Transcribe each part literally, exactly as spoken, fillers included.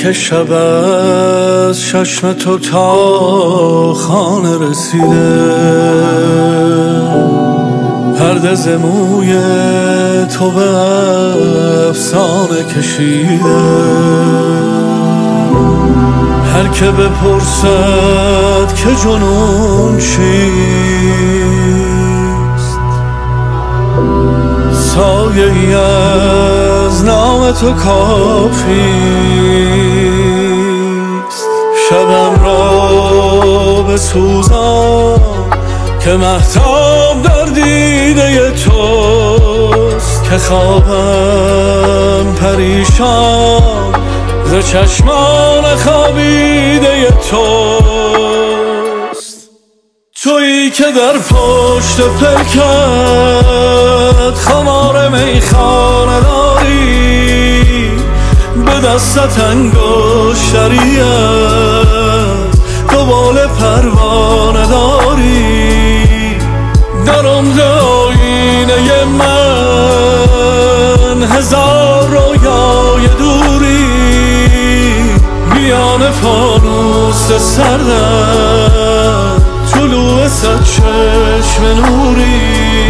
که شب از چشم تو تا خانه رسیده، پرده ز موی تو به افسانه کشیده. هر که بپرسد که جنون چیست، سایه ای از نام تو کافیست. شبم را بسوزان که مهتاب در دیده توست، که خوابم پریشان ز چشمان خوابیده توست. تویی که در پشت پلکت خمار میخانه داری، به دستت انگشتری از دوباره پروانه داری. در عمق آینه من هزار رویای دوری، میان فانوس سردت طلوع صد چشم نوری.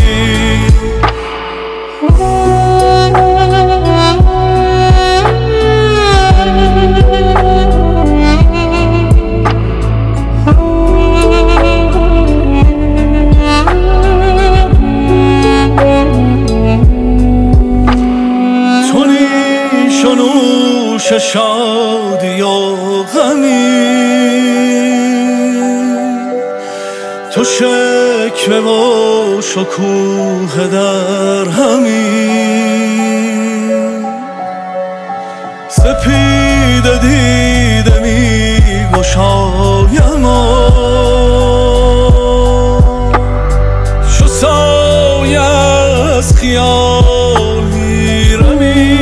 نوش شادی و غمی، تو شکوه و شکوه در همی. سپید دیده می گشایم و چو سایه از خیال می رمی.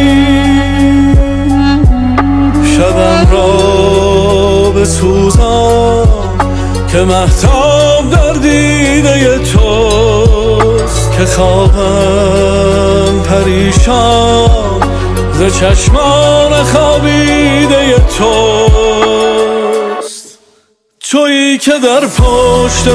شبم را بسوزان که مهتاب در دیده توست، که خوابم پریشان ز چشمان خوابیده توست. تویی که در پشت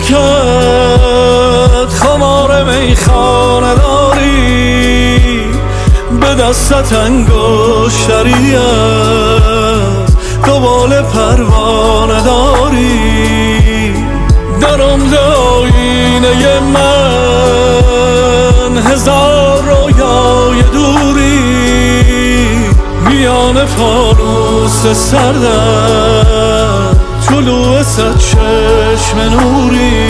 پلکت خمار میخانه داری، به دستت انگشتری از دوباره پروانه داری. در عمق آینه من هزار رویای دوری، میان فانوس سردت طلوع صد چشم نوری.